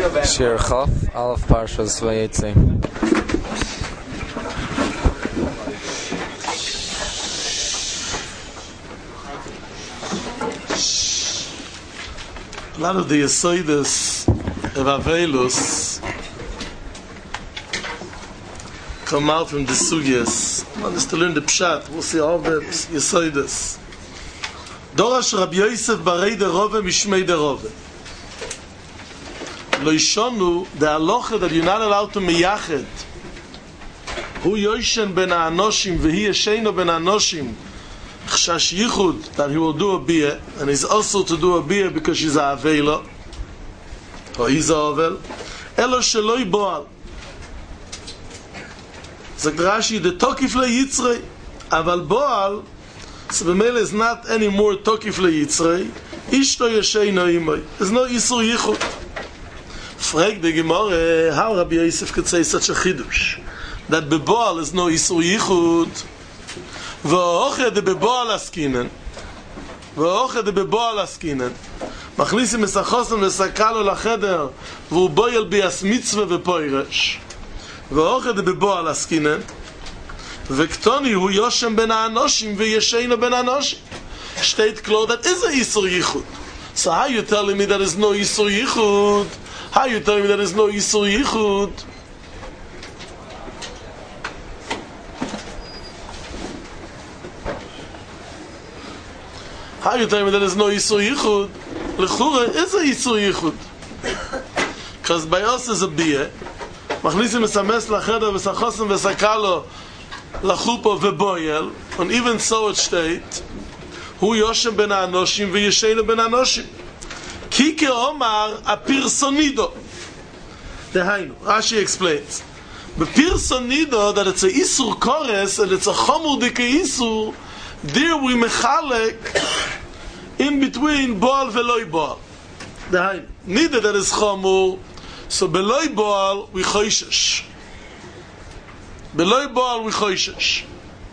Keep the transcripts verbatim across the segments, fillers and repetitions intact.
Shir Chaf, Aleph Parshas Vayetze. A lot of the Yesoides of Avelus come out from the Sugyas. One is to learn the Pshat. We'll see all the Yesoides. Dorash Rabbi Yosef Barei de Rove Mishmei de Rove. Lo Yishonu, the halacha that you're not allowed to meyached. Hu Yoshen ben Anoshim v'hi Yesheno ben Anoshim. Chashash Yichud, that he will do a biyah, and he's also to do a biyah because she's a avela, or he's a avel. Elo sheloi boal. Zakt Rashi, the tokif le yitzrei, aval boal, so b'meile is not anymore tokif le yitzrei, ishto yesheno imoi. There's no isur yichud. Frag the Gemara, how Rabbi Yosef could say such a chidush, that beboal is no isur yichud. ואוכל דבבועל עסקינן ואוכל דבבועל עסקינן מכניסים מסחוסם וסקה לו לחדר והוא בויל ביאס מצווה ופוירש ואוכל דבבועל עסקינן וכתוני הוא יושם בין האנושים וישנו בין האנושים state clear that is a Isur Yichud. So how you telling me that is no Isur Yichud? How you telling me that is no Isur Yichud? How you tell me that there's no Yisur Yichud? L'chura is a Yisur Yichud. Because by us is a biyah. Machnisim esames lacheder v'sachosem v'sakalo lachupo v'boyel. And even so it state, Hu Yoshem ben Anoshim v'yeshenu ben Anoshim. Ki ke omar a pirsonido. Dehainu. Rashi explains. But pirsonido, that it's a Isur Kores, and it's a Chomur dike Isur, there we mechalek in between Baal veloy Baal. Dahain, neither that is chamur, so beloy Baal we choishesh. Beloy Baal we choishesh.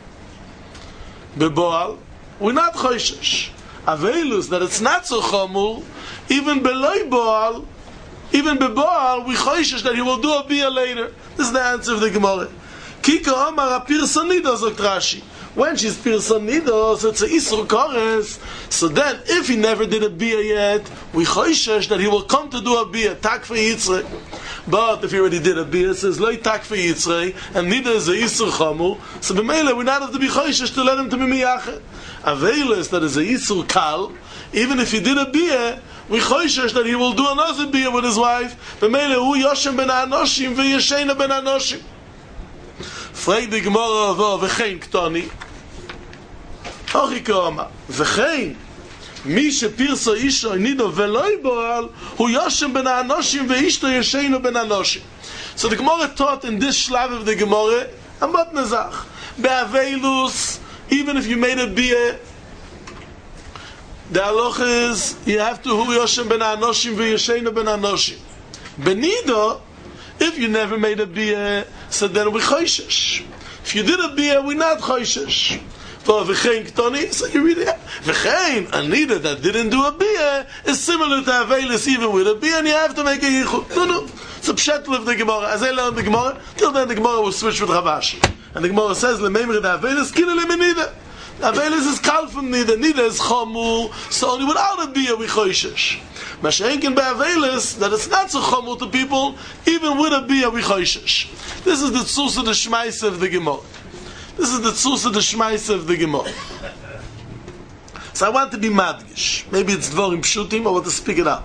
Bebaal we not choishesh. Avelus that it's not so chamur, even beloy Baal, even bebaal we choishesh that he will do a biyah later. This is the answer of the Gemara. Kika Omar apir sonido zok Rashi. When she's pirsonidos, it's a Isur Kores. So then, if he never did a biyah yet, we choishesh that he will come to do a biyah, tak for Yitzrei. But if he already did a biyah, it says loy tak for Yitzrei, and neither is a Isur Chamur. So b'meila, we not have to be choishesh to let him to be miyachet. Avelis, that is a Isur Kal. Even if he did a biyah, we choishesh that he will do another biyah with his wife. B'meila, hu Yoshem ben Anoshim v'yeshena ben Anoshim. Frag the Gemara of v'chein ktoni. Hochi koma v'chein mi shepirso isho nido veloy boal hu Yoshem ben Anoshim ve'ishto yeshenu ben Anoshim. So the Gemara taught in this shlav of the Gemara amot nezach be'avelus, even if you made a biyah, the halacha is you have to hu Yoshem ben Anoshim ve'yeshenu ben Anoshim. Benido, if you never made a biyah, so then we choishesh. If you did a biyah, we not choishesh. For v'chein ktoni, so you read it. V'chein, anida that didn't do a biyah is similar to avelis even with a biyah, and you have to make a yichud. No, no. It's a pshat of the Gemara. As I learned the Gemara, till then the Gemara will switch with Ravashi. And the Gemara says, le'meimri da avelis, kina le'menida. Avelis is kal from nida, nida is chamur, so only without a biyah we choishesh. Mashenkin be'avelis, that it's not so chamur to people, even with a biyah we choishesh. This is the tzus of the shmais of the Gemara. This is the tzus of the shmais of the Gemara. So I want to be madgish. Maybe it's dvorim pshutim, I want to speak it out.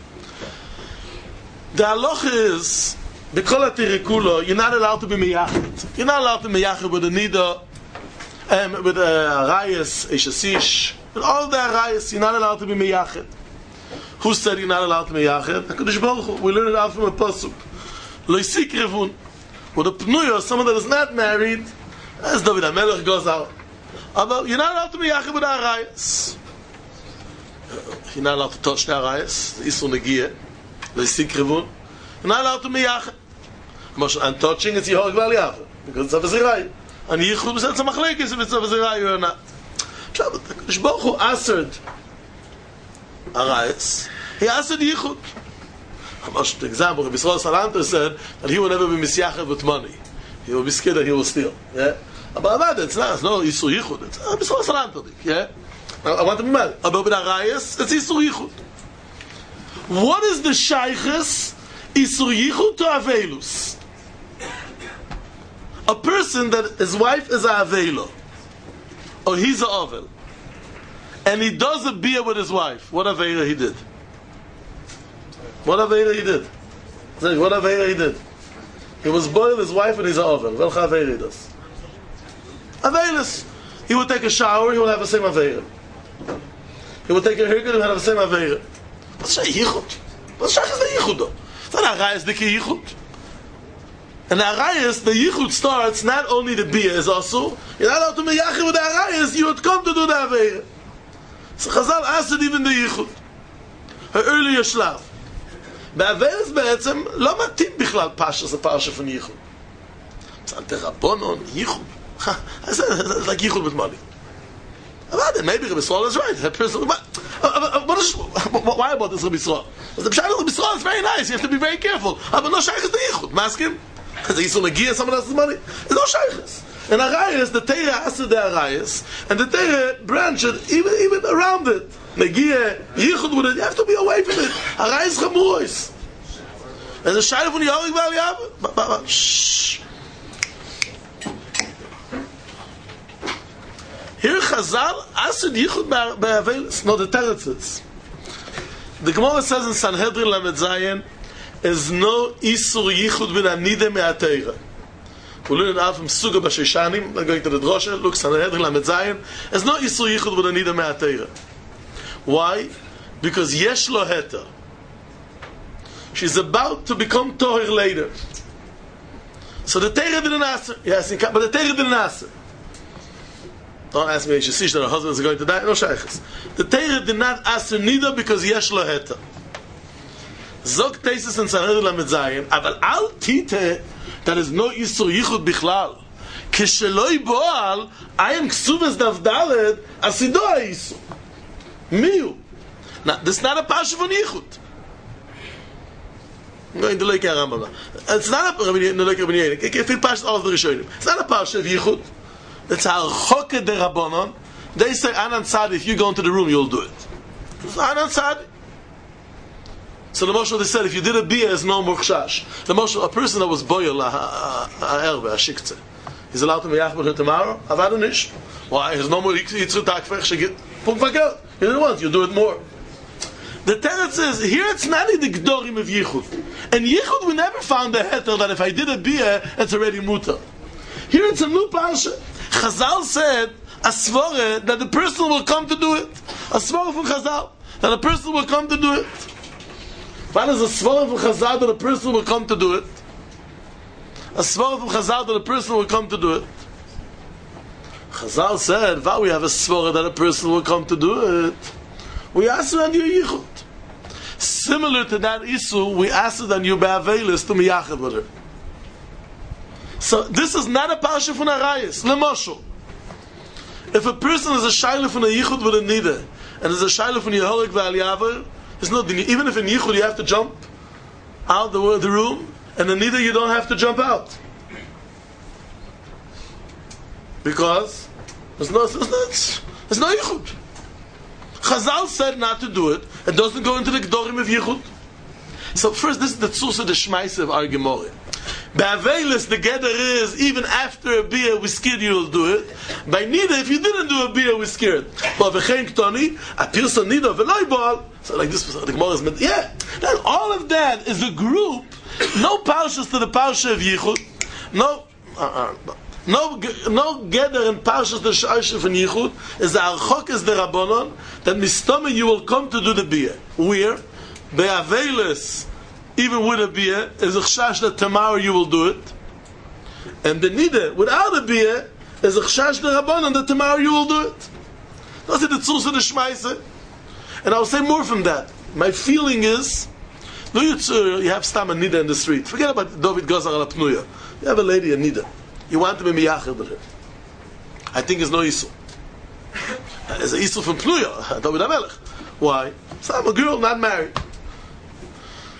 The halacha is, b'kol hatirikulo, you're not allowed to be meyachet. You're not allowed to be meyachet with a nida, um, with a arayas, a shasish, with all the arayas, you're not allowed to be meyachet. Who said you're not allowed to be meyachet? HaKadosh Baruch Hu. We learn it out from a pasuk. Lo yisik revun. With a pnuya, someone that is not married, as David HaMelech goes out. But you're not allowed to be meyachet with arayas. You're not allowed to touch the arayas. Isur negiyah. Lo yisik revun. You're not allowed to be meyachet. And touching is yihor gval yavah. Because it's a v'zirai. And yichud it's a machlekes if it's a v'zirai or not. HaKadosh Baruch Hu answered arayas. He answered yichud. For example, Rabbi Yisrael Salanter said that he will never be misyachev with money. He will be scared that he will steal. Yeah? But it's not, it's no Isur Yichud. It's Rabbi Yisrael Salanter. Yeah? I, I want to be mad. But with Arayas, it's Isur Yichud. What is the Shaykhis Isur Yichud to Avelus? A person that his wife is a Avelo, or he's a Ovel, and he does a beer with his wife. What Avela he did? What Avela he did? What Avela he did? He was boiled his wife and he's a Ovel. Welch Avela he does? Avelis. He would take a shower, he would have the same Avela. He would take a haircut, he would have the same Avela. What's a Yichud? What's a Yichud though? It's not a Arayas the Yichud. And the Arayas, the Yichud starts not only the beer is also, you're not allowed to be Yachid with the Arayas, you would come to do the Avela. So Chazal asked even the Yichud. Her earlier Shlav. Be'averes בעצם לא מתאים בכלל פרשה, זה פרשה von Yichud. It's anti-Rabbonon, Yichud. It's like Yichud with money. But maybe Rabbi Yisrael is right. That person, but, uh, what is, why about this Rabbi Yisrael? The Pshat of Rabbi Yisrael is very nice. You have to be very careful. But no shaykhis the Yichud. Maskim? Because he's going to give someone else's money. There's no shaykhis. And Arayas, the Teira has to the Arayas, and the Teira branch it even, even around it. Negiah, Yichud with it, you have to be away from it. Arayas Chamuros. And the Shayla from Yorik Valley, shh. Here Chazal asked Yichud Ba'avelis. No, the Teretzes. The Gemara says in Sanhedrin Lamed Zayin, is no Isur Yichud bin Anida Me'ateira. We learn out from Suga B'Shishanim, we're going to the Drosha, look, Sanhedrin Lamed Zayin, is no Isur Yichud bin Anida Me'ateira. Why? Because Yesh Lo Heter. She's about to become Tohir later. So the Teira didn't ask her. Yes, but the Teira didn't ask her. Don't ask me if she sees that her husband is going to die. No shaykhs. The Teira did not ask her neither because Yesh Lo Heter. Zog Teisus and Sanhedrin Lamed Zayin, Aval Al Tite, that is no Isur Yichud Bichlal. Kisheloi Boal, I am Ksubes Davdalet, Asido Isur. Miu. Now, this is not a Pasha von Yichud. I'm going to look at Rambam. It's not a If it passes all of the Rishonim. It's not a Pasha of Yichud. It's a Choke de Rabbanon. They say, Anan Tzadi, if you go into the room, you'll do it. It's Anan Tzadi. So the Moshe, they said, if you did a bia, it's no more chashash. The Moshe, a person that was boyel, a erbe, a shikze, he's allowed to be yach with her tomorrow? Avadu nish. Why? There's no more yitzru takfech, shigit, pum fakel. You don't want, you do it more. The Teretz says, here it's not in the Gdorim of Yichud. And Yichud, we never found a heter that if I did a bia, it's already muta. Here it's a new parsha. Chazal said, a svore, that the person will come to do it. A svore from Chazal, that a person will come to do it. What is a svore from Chazal that a person will come to do it? A svore from Chazal that a person will come to do it. Chazal said, "Wow, we have a svore that a person will come to do it." We ask you on your yichud. Similar to that issue, we asked it on your be'avelis to miyachad with her. So this is not a parsha from Arayas. Lemoshel, if a person is a shayla from a yichud with a nida, and is a shayla from Yeholik v'aliyaver, it's not even if in yichud you have to jump out the the room, and in nida you don't have to jump out because there's no there's no, there's no yichud. Chazal said not to do it. It doesn't go into the Gdorim of Yichud. So first, this is the Tzus of the Shmaisa of our Gemara. Be'avelis, the gather is, even after a beer we scared you will do it. By Nida, if you didn't do a beer we scared. But v'chein ktoni, apirsa Nida v'loi bal. So like this, the Gemara is meant, yeah. Then all of that is a group, no parshas to the parsha of Yichud, no, uh, uh, No, no gather in Parshas the Shayshef and Yichud is the Archok is the Rabbanon that mistama you will come to do the Biyah. Where? Be'avelis, even with a Biyah, is a Chshash that tomorrow you will do it. And the Nida, without a Biyah, is a Chshash the Rabbanon that tomorrow you will do it. That's the Tzus of the Shmaisa. And I will say more from that. My feeling is, no, you have Stam and Nida in the street. Forget about David Gazar al Pnuya. You have a lady, a Nida. You want to be miyachid with her. I think it's no Isur. It's an Isur from Pluya, David HaMelech. Why? So I'm a girl, not married.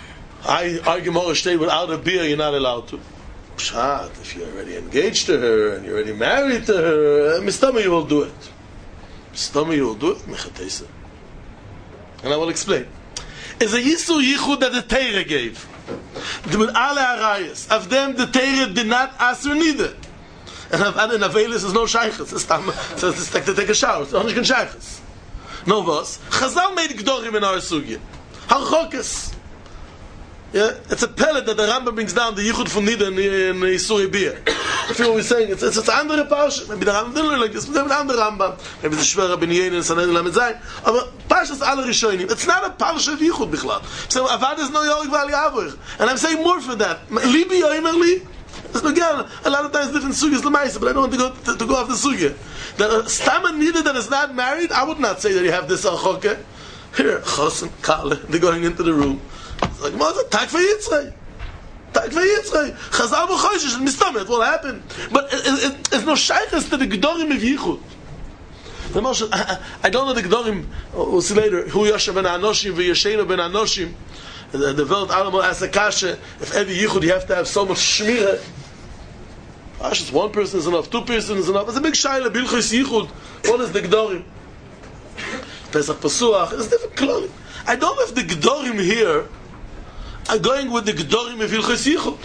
I argue more state without a beer, you're not allowed to. Pshat, if you're already engaged to her and you're already married to her, Mistama, you will do it. Mistama, you will do it, Mechatesa. And I will explain. Is a Yisur Yichud that the Torah gave. With alle Arayas. Of them, the Torah did not answer neither. And of other Navelis is no Shaykhs. It's time to take a shower. It's only Shaykhs. No was. Chazal made Gdorim in our Sugya. Harchokes. Yeah, it's a pellet that the Rambam brings down the Yichud from Nida in Yisuri Beer. If you were saying it's it's it's andere Parsha. Maybe the Rambam didn't learn like this. Maybe the andere Rambam. Maybe the Shver Rabbi Yehuda and Sanhedrin Lamed Zayin. But Parshas alle Rishonim. It's not a Parsha of Yichud Bichlal. So Avad is no Yorik Vali Avur. And I'm saying more for that. Libi Yoimerli. It's again a lot of times different sugyas lemaisa, but I don't want to go to, to go off the sugya. That a stama Nida that is not married, I would not say that you have this alchoke. Here, Chosen, Kale, they're going into the room. It's like, Mother, tag for Yitzray. Tag for Yitzray. Chazal b'choishish, and mistameh, it will happen. But it, it, it, it's no shaykhs to the Gdorim of Yichud. The Moshe, I, I don't know the Gdorim, we'll see later, Hu Yosha ben Anoshim, v'Yeshenu ben Anoshim, the, the Welt Alamo Asakasha, if every Yichud you have to have so much shmirah. Gosh, it's one person is enough, two persons is enough. It's a big shayla, Bilchus Yichud. What is the Gdorim? Pesach Pasuach, it's different clothing. I don't know if the Gdorim here are going with the Gdorim of Hilchos Yichud.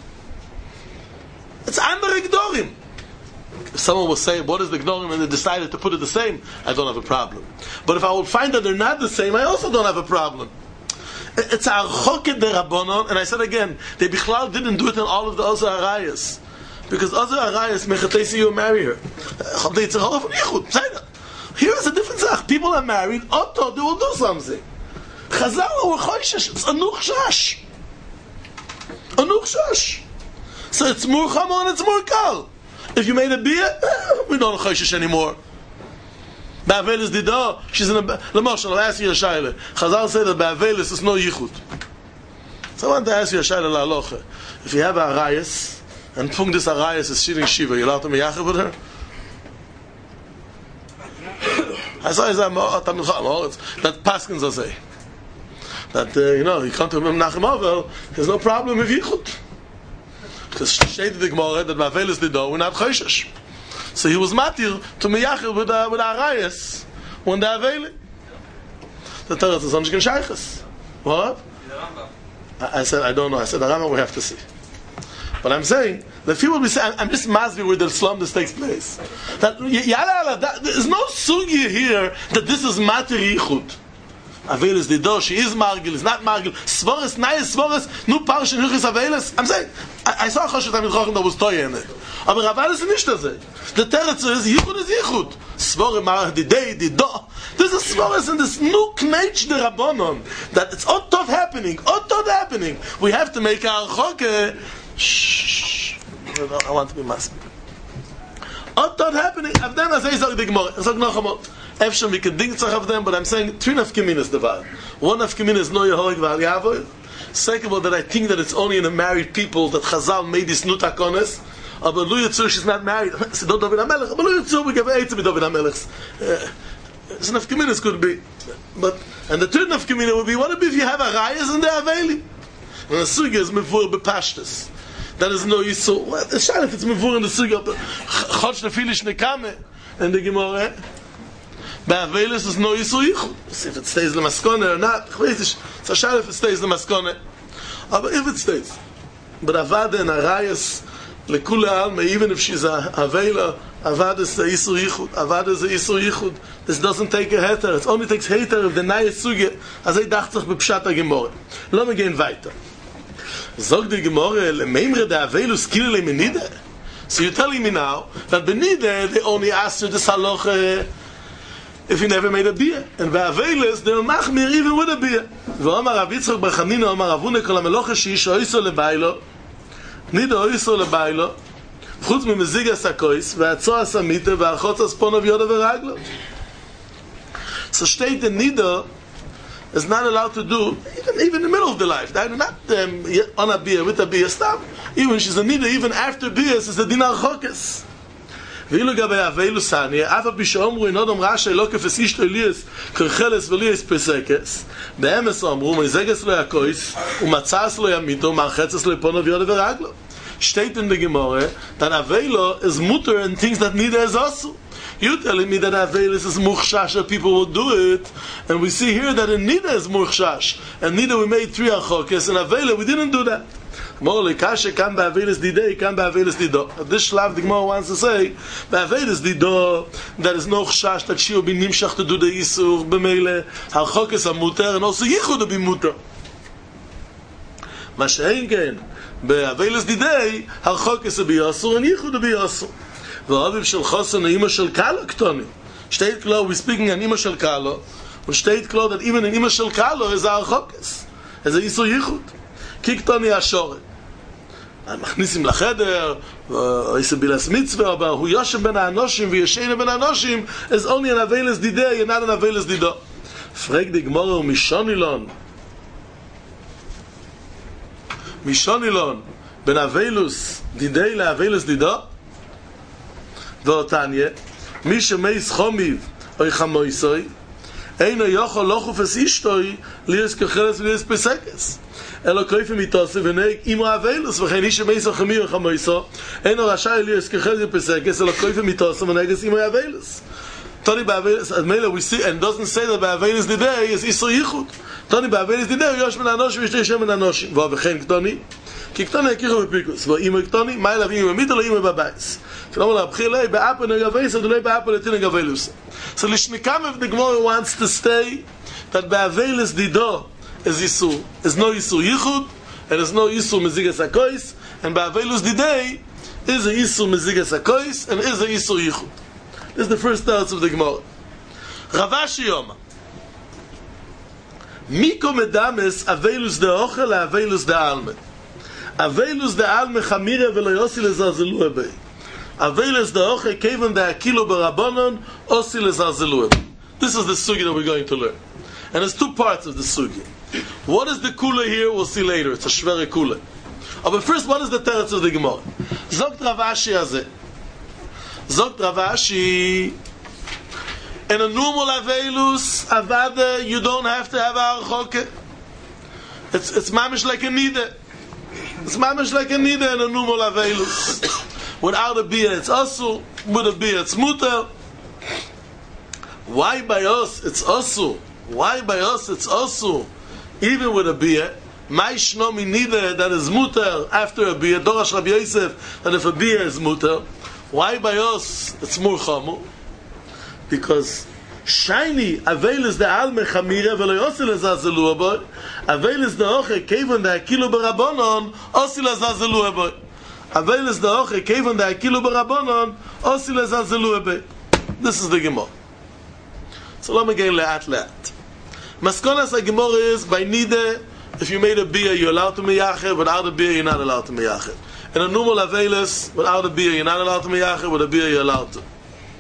It's andere Gdorim. If someone will say, what is the Gdorim, and they decided to put it the same, I don't have a problem. But if I would find that they're not the same, I also don't have a problem. It's a Choket de Rabbanon, and I said again, they Bichlal didn't do it in all of the other Arayas. Because other Arayas, Mechatesi, you marry her. Here is a different thing. People are married, Otto, they will do something. Chazal or Choishesh, it's Anuch Shash. Anuch Shash. So it's more Chamon, it's more Kal. If you made a beer, we don't Choishesh anymore. Ba'avelis Dido, she's in a... L'moshel, I'll ask you a Shaila. Chazal said that Ba'avelis is no Yichud. So I want to ask you a Shaila La'alocha. If you have a Arayas, and Punkt this Arayas is shooting Shiva, you allowed to be Yachav with her? I saw that Paskins will say that uh, you know, you come to him Nachem Ovel, there's no problem with Yichud. Because Shade the Gemara that Bavelis did we're not Choishesh. So he was matir to Miyachir with uh, with Arayas when they Aveli. The Torah is on Shaykhs. What? I, I said I don't know. I said the Rambam we have to see. But I'm saying the people will be saying, I'm just masbi where the slum this takes place. That, yala, that there's no sugi here that this is matir yichud. Avelis dido, she is margil, is not margil. Svoris, nayes svoris, nu parshin hilchis avelis. I'm saying, I, I saw Choshet Amid Chochem that was toy in it. Aber Ravalis is nicht das. The teretz is yichud is yichud. Svore mar didei dido. This is svoris in this new knetch de rabbonon that it's all tough happening, all tough happening. We have to make our choke. Shh. I want to be massive. All that happening, I've done as I say the Gemara. I said no more. Efsham we can think of them, but I'm saying three of Kimin is the var. One of Kimin is no Yehoik Val Yavoy. Second of all, that I think that it's only in the married people that Chazal made this nutakones. But Lu Yitzur, she's not married. So don't David HaMelech. But Lu Yitzur, we give eight to be David HaMelech. It's enough Kimin could be. But, and the third of Kimin would be, what if you have a Rayas and they're Aveli? And the Sugi is Mevur Bepashtas. That is no Yisur. What? The Shal, if it's Mevur in the Sugi, Chodsh Nefilish Nekame, and the Gemara, Ba'avelis is no Yisur Yichud. If it stays the Maskone or not, it's a Shal if it stays the Maskone. But if it stays. But Avada and Arayas, Lekula Alma, even if she's a Avela, Avada is a Yisur Yichud. Avada is a Yisur Yichud. This doesn't take a heter. It only takes heter of the Naya Sugi, as I dachte sich bepshat ha-Gemore. Lass me gehen weiter. Sog die Gemore, le meimre de Avelus kile le menide. So you're telling me now that benide they only asked you this haloch if you never made a beer, and by Avelus they'll machmir even with a beer. V'omar Rav Yitzchak bar Chanina omar Avune kol hamelocha sheish oiso lebailo nide oiso lebailo chutz mimezig asakois ve'atzo asamite ve'achotz asponov yoda ve'raglo. So state the nida is not allowed to do even even in the middle of the life. They're not um, on a beer with a beer stop. Even she's a nida, even after beers is a dinar chokes. ואילו גבי אבילוס אני, אף על פי שאומרו אין אדם רשע לא כפס אישתו ליאס כרחלס וליאס פסקס, באמס אמרו מזגס לא יקויס ומצאס לא ימיתו מרחצס לא יפונו ויודה ורגלו. Steht in the Gemara that Avela is mutter and things that neither is also. You telling me that Avela is muchshash that people will do it, and we see here that in neither is muchshash, and neither we made three achokes, and Avela we didn't do that. More kashe kan ba Avelis didei, kan ba Avelis dido. This shlav the Gemara wants to say, ba Avelis dido, there is no chash that she will be nimshach to do the isur b'meile achokes amuter, and also yichud will be muter. מה שאין כן, באבילס דידי, הרחוקס ביוסר, and yichud ביוסר. והאביב של חוסן, האמא של קלו קטוני. Steht klar, we speaking an אימא של קלו, und steht klar, that even an אימא של קלו is a הרחוקס. is a isur yichud. כי קטוני השורן. מכניסים לחדר, איסר בילס מצווה, אבל הוא יושב בין האנושים, וישן בין האנושים, is only an אבילס דידי, not an אבילס דידו. פרק די גמורה ומשונילון, משונילון, בין אבילוס דידי לאבילוס דידו, ואותניה, מי שמייס חומיב, אוי חמויסוי, אינו יוכל לא חופס אישתוי, ליאס כחלס וליאס פסקס. אלא קויפים מתוסי ונהג אימו אבילוס, וכן איש שמייסו חמיר חמויסו, אינו רשאי ליאס כחלס ופסקס, אלא קויפים מתוסי ונהג אימו אבילוס. Tony Bavelis, and Mela we see, and doesn't say that Bavelis Didei is Isra Yichud. Tony Bavelis Didei, Yosh Ben Anoshim, Yishtei Shem Ben Anoshim. Vo Vechen Ktoni, Ki Ktoni Akichu Bepikus. Vo Imo Ktoni, Maila V'Imo Mito Lo Imo Babais. K'nom La B'chilei, Be'apo Negavelis, Adulei Be'apo Letin Negavelus. So Lishnikam of the Gemara wants to stay that Bavelis Dido is Isur, is no Isur Yichud, and is no Isur Mezigas HaKois, and Bavelis Didei is a Isur Mezigas HaKois, and is a Isur Yichud. This is the first thoughts of the Gemara. Ravashi Yoma. Miko medames avelus de ochel avelus de alme. Avelus de alme chamire velo yosi lezarzelu ebe. Avelus de ochel keven de akilo barabonon osi lezarzelu ebe. This is the sugi that we're going to learn. And there's two parts of the sugi. What is the kula here? We'll see later. It's a shvere kula. Oh, but first, what is the teretz of the Gemara? Zogt Ravashi azeh. Zogt Ravashi, in a normal Avelus, Avada, you don't have to have a Archoke. It's, it's mamish like a Nida. It's mamish like a Nida in a normal Avelus. Without a Bia, it's Asu. With a Bia, it's Muta. Why by us, it's Asu? Why by us, it's Asu? Even with a Bia, my Shnomi Nida, that is Muta after a Bia, Dorash Rabbi Yosef, that if a Bia is Muta. Why by us it's more chamu? Because shiny Avelis de alme chamire velo yosi lezazelu aboy. Avelis de oche kevan de akilo barabonon osi lezazelu aboy. Avelis de oche kevan de akilo barabonon osi lezazelu aboy. This is the Gemara. So let me get leat leat. Maskonas the Gemara is by nide. If you made a bia, you're allowed to miyachid. Without a bia, you're not allowed to miyachid. In a normal Avelis, without a beer, you're not allowed to miyachid. With a beer, you're allowed to.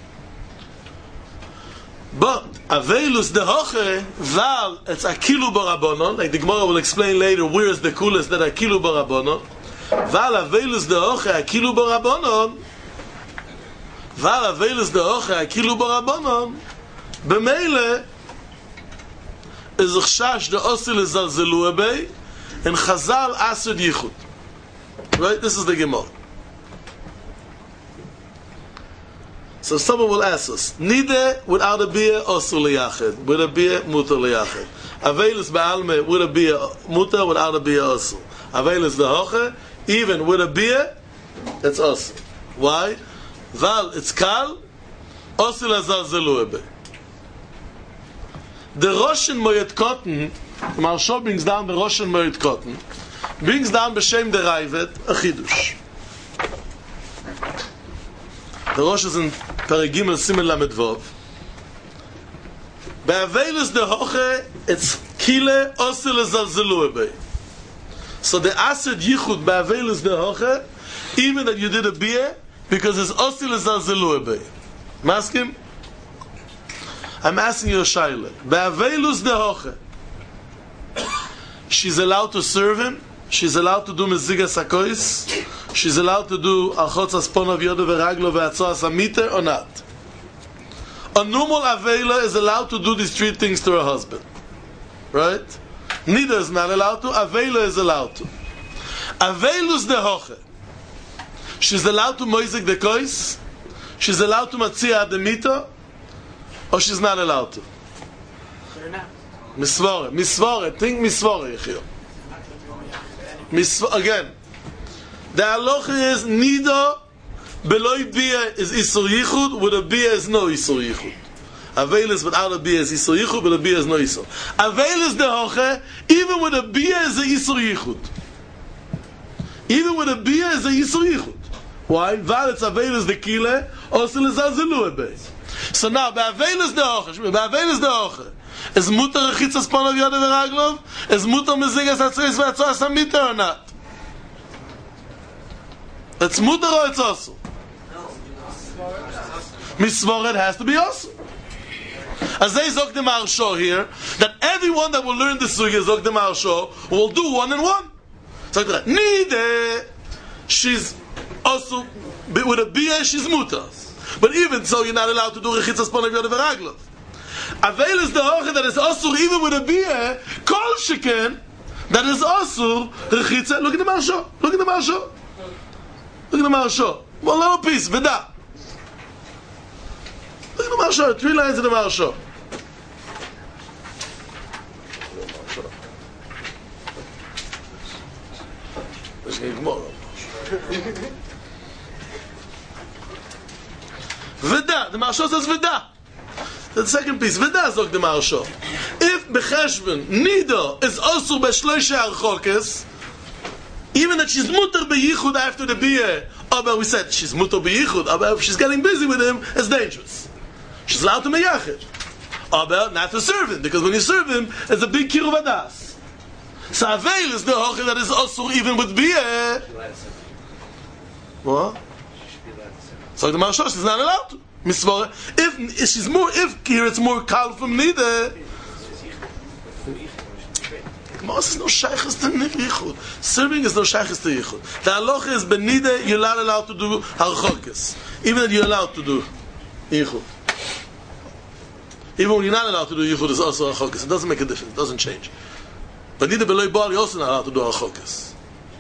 But Avelus de hoche, val it's akilu barabonon. Like the Gemara will explain later, where is the coolest that akilu barabonon? Val Avelus de hoche akilu barabonon. Val Avelus de hoche akilu barabonon. B'meile is chash de osil lezalzelu ebei, and Chazal asud yichud. Right? This is the Gemara. So someone will ask us, Nide without a beer, osu liyachid. With a beer, mutar liyachid. Avelus ba'alme, with a beer, mutar, without a beer, osu. Avelus dehoche, even with a beer, it's osu. Why? Val, it's kal, osu lazalzelu ebe. The Roshan Moed Cotton, Maharsha brings down the Roshan Moed Cotton, brings down B'Shem the Raivet a Chidush. The Rosh is in Paragim and Simen Lamed Vov. Be'avelus de hoche, it's kile osil ezalzelu ebei. So the asad yichud be'avelus de hoche, even that you did a beer, because it's osil ezalzelu ebei. Maskim? I'm asking you a shaila. Be'avelus de hoche, she's allowed to serve him. She's allowed to do mezigas hakois. she's allowed to do Achotz Aspon of Yoda Veraglo Ve'atzos Amiter or not? A normal Avela is allowed to do these three things to her husband. Right? Nida is not allowed to, Avela is allowed to. Avelus de Hoche. She's allowed to Moizik de Kois, she's allowed to Matzia de Mita, or she's not allowed to. Misvore, misvore, think misvore, Yechio. Misvore, again. The halacha is Nida Beloi Bia is Isur Yichud, with a Bia is no Isur Yichud. Avel is without a Bia is Isur Yichud, but a Bia is no Isur. Avel is the Hoche, even with a Bia is a Isur Yichud. Even with a Bia is a Isur Yichud. Why? Val it's Avel is the Kile, also is Azilu Ebe. So now, Avel is the Hoche, Avel is the Hoche. Is Mutter Rechitzas Panav Yoda Veraglov? Is Mutter Mezigas Atzreis Ve'atzos Amiter or not? It's mutter or it's also? Misvoret has to be also. As they zok the Maharsho here, that everyone that will learn the sugya zok the Maharsho will do one and one. So Nide, she's also with a bia, she's mutter. But even so, you're not allowed to do rechitzas panav yoda veraglov. Avel is the hoche that is also even with a bia, kol sheken that is also rechitza. Look at the Maharsho. Look at the Maharsho. Look at the Maharsho. One little piece, Veda. Look at the Maharsho. Three lines in the Maharsho. Let's get more. Veda. The Maharsho says Veda. The second piece. Veda is like the Maharsho. If Becheshvan Nida is also Beshloisha Archokes, even that she's mutter beyichud after the biyah, but we said she's mutter beyichud, but if she's getting busy with him, it's dangerous. She's allowed to meyachid. But not to serve him, because when you serve him, it's a big kiruv adas. So Avel is the hoche that is also even with biyah. What? So the Maharsho, she's not allowed to. If, if she's more, if here it's more kal from Nida, Mos is no shaykhs to yichud. Serving is no shaykhs to yichud. The halacha is benida you're not allowed to do harchokes, even that you're allowed to do yichud. Even when you're not allowed to do yichud, is also harchokes. It doesn't make a difference. It doesn't change. But neither below bar you're also not allowed to do harchokes.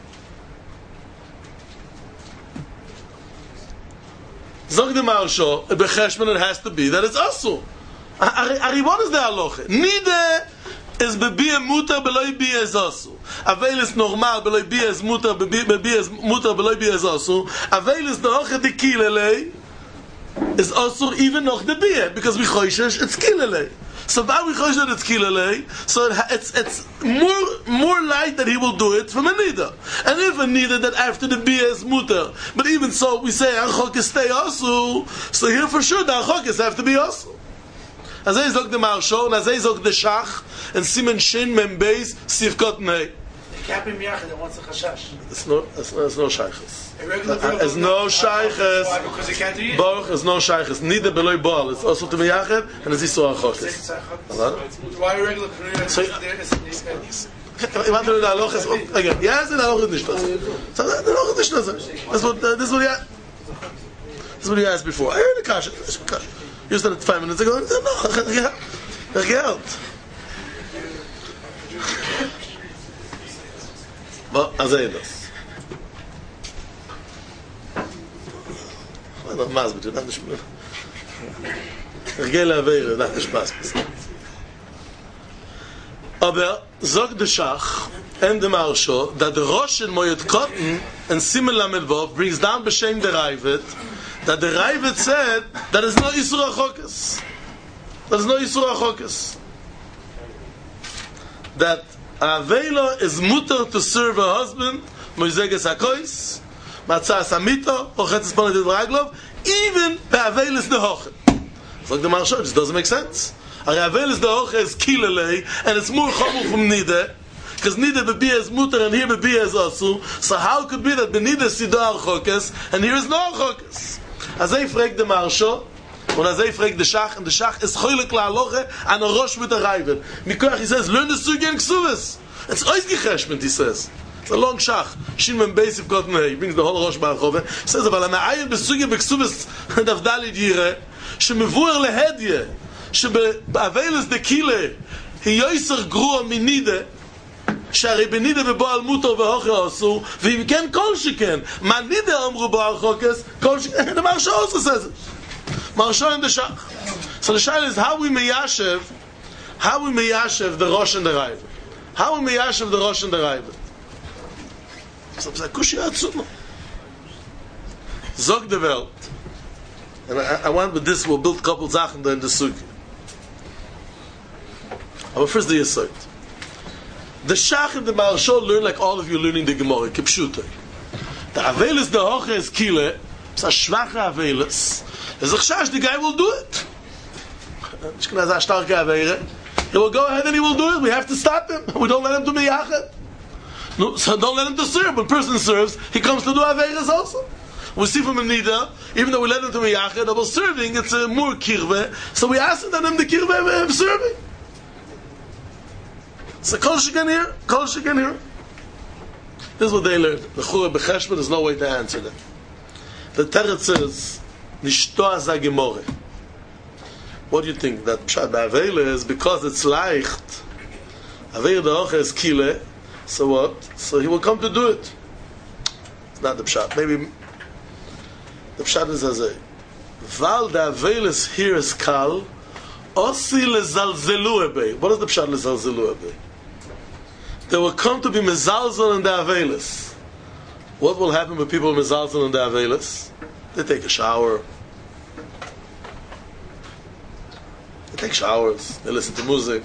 Zog the Maharsho, a becheshman it has to be that it's also. Ari, what is the halacha? Neither is bebia muter beloy bia is also. Avel is normal beloy bia is muter bebia is muter beloy bia is also. Avel is the hoche de kilele is also even noch the bia because we choishesh it's kilele. So now we choishesh it's kilele. So it, it's it's more more light that he will do it from a nida. And if a nida that after the bia is muter, but even so we say achokes stay also. So here for sure the achokes have to be also. As I zog the Maharsho, and as I zog the Shach, and Simen Shin Membeis Sivkot Nei. They can't be miyachid, they want the chashash. It's no, it's no, it's no shaykhs. It's no shaykhs. Why? Because they can't do it. Baruch is no shaykhs. Neither below ball. It's also to miyachid, and it's also achokes. Why regular prayer? So, I want to know the halachas again. Yes, the halachas nicht das. So the halachas nicht das. That's what this is what he this is what he asked before. I heard the kasha. This kasha. You said it five minutes ago. No, no, Geld. But as I das. Was noch Maß bitte, dann nicht mehr. Geld wäre, das ist Spaß. Aber sagt der Schach and the Maharsho that the Rosh and Moyed Cotton and Simen Lamed Vav brings down b'shem the Raivet that the Raivet said that is no Isur HaChokes. There is no Isur HaChokes. That Avela is mutter to serve her husband, Moizeges HaKois, Matzah Samito, or Chetzes Panav Raglov, even Avela is the Hoche. It's like the Maharsho, it just doesn't make sense. Avela is the Hoche is Kilele, and it's more Chomul from Nideh, because Nideh Bebia is mutter, and here Bebia is Asu, so how could it be that Benideh Sidah HaChokes, and here is no HaChokes? As I frag the Maharsho, and as I frag the Shach, and the Shach is choylek la'aloche, and a rosh with a raivet. Mikoach, he says, learn the Sugya and Ksuvis. It's oizgecheshment, he says. It's a long shach. Shimon basic got me. He brings the whole Rosh Barachove. Says about an ayin besuge beksubes davdali dire. Shemevuer lehedye. Shebeaveles de kile. He yoiser grua minide. שהרי בנידה ובועל מותר והוכר אסור, ואם כן כל שכן, מה נידה אמרו בועל חוקס, כל שכן, the Maharsha also says it. Maharsha in the Shach. So the Shach is how we meyashev, how we meyashev the Rosh and the Raiva. How we meyashev the Rosh and the Raiva. So it's like Kushi Atzuma. Zog the Welt. And I, I want with this, we'll build a couple Sachen in the Sugi. But first the Yesod. The Shach and the Maharsha learn like all of you learning the Gemara, Kipshuta. The Avelis, the Hoche is Kile, it's a Schwache Avelis. There's a Chash, the guy will do it. He will go ahead and he will do it. We have to stop him. We don't let him do Meyachet. No, so don't let him to serve. When a person serves, he comes to do Avelis also. We see from Nida, even though we let him to Meyachet, about serving, it's a more Kirve, so we ask him that him the Kirve of serving. So kol shekan here, kol shekan here. This is what they learned. The Chura B'Cheshbon, there's no way to answer them. The Teretz says, Nishto Azah Gemore. What do you think? That Pshat Ba'avele is because it's leicht. Aveir De'oche is Kile. So what? So he will come to do it. It's not the Pshat. Maybe the Pshat is Azeh. Val De'avele is here is Kal. Osi Lezalzelu Ebei. What is the Pshat Lezalzelu Ebei? They will come to be mezalzel in the Avelis. What will happen with people mezalzel in the Avelis? They take a shower. They take showers. They listen to music.